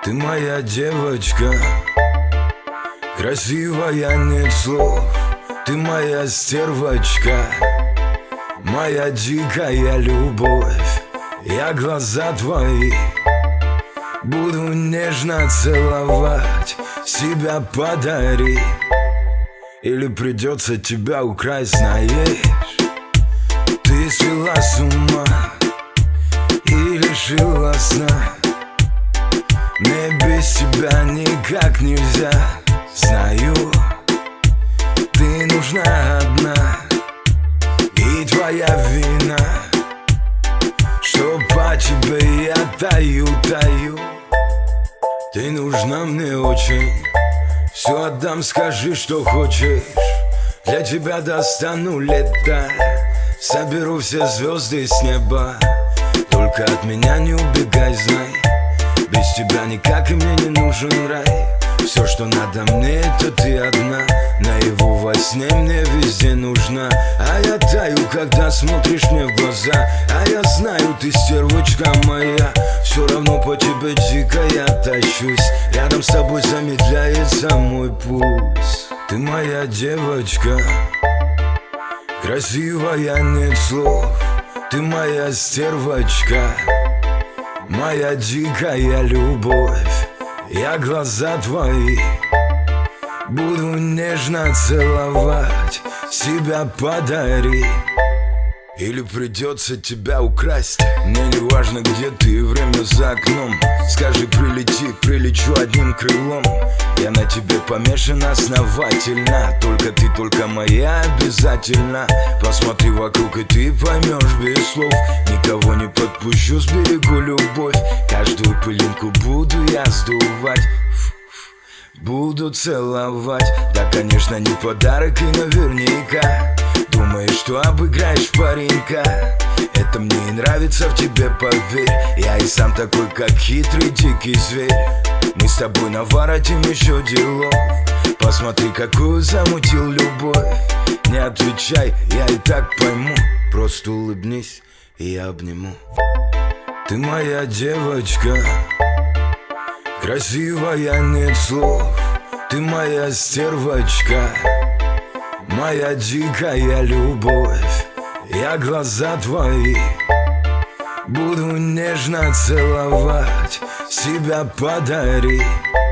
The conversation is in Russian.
Ты моя девочка, красивая, нет слов. Ты моя стервочка, моя дикая любовь. Я глаза твои буду нежно целовать. Себя подари, или придется тебя украсть, знаешь. Ты свела с ума и лишила сна. Мне без тебя никак нельзя. Знаю, ты нужна одна, и твоя вина, что по тебе я таю. Ты нужна мне очень, все отдам, скажи, что хочешь. Для тебя достану лето, соберу все звезды с неба. Только от меня не убегай, знай, без тебя никак и мне не нужен рай. Все, что надо мне, это ты одна. Наяву во сне мне везде нужна. А я таю, когда смотришь мне в глаза. А я знаю, ты стервочка моя. Все равно по тебе дико я тащусь. Рядом с тобой замедляется мой пульс. Ты моя девочка, красивая, нет слов. Ты моя стервочка, моя дикая любовь. Я глаза твои буду нежно целовать. Себя подари, или придется тебя украсть. Мне не важно, где ты, время за окном. Скажи, прилети, прилечу одним крылом. Я на тебе помешан основательно. Только ты, только моя обязательно. Посмотри вокруг, и ты поймешь без слов. Никого не подпущу, сберегу любовь. Каждую пылинку буду я сдувать, буду целовать. Да, конечно, не подарок и наверняка. Думаешь, что обыграешь паренька. Это мне и нравится в тебе, поверь. Я и сам такой, как хитрый дикий зверь. Мы с тобой наворотим еще делов. Посмотри, какую замутил любовь. Не отвечай, я и так пойму. Просто улыбнись, и я обниму. Ты моя девочка, красивая, нет слов. Ты моя стервочка, моя дикая любовь. Я глаза твои буду нежно целовать. Себя подари,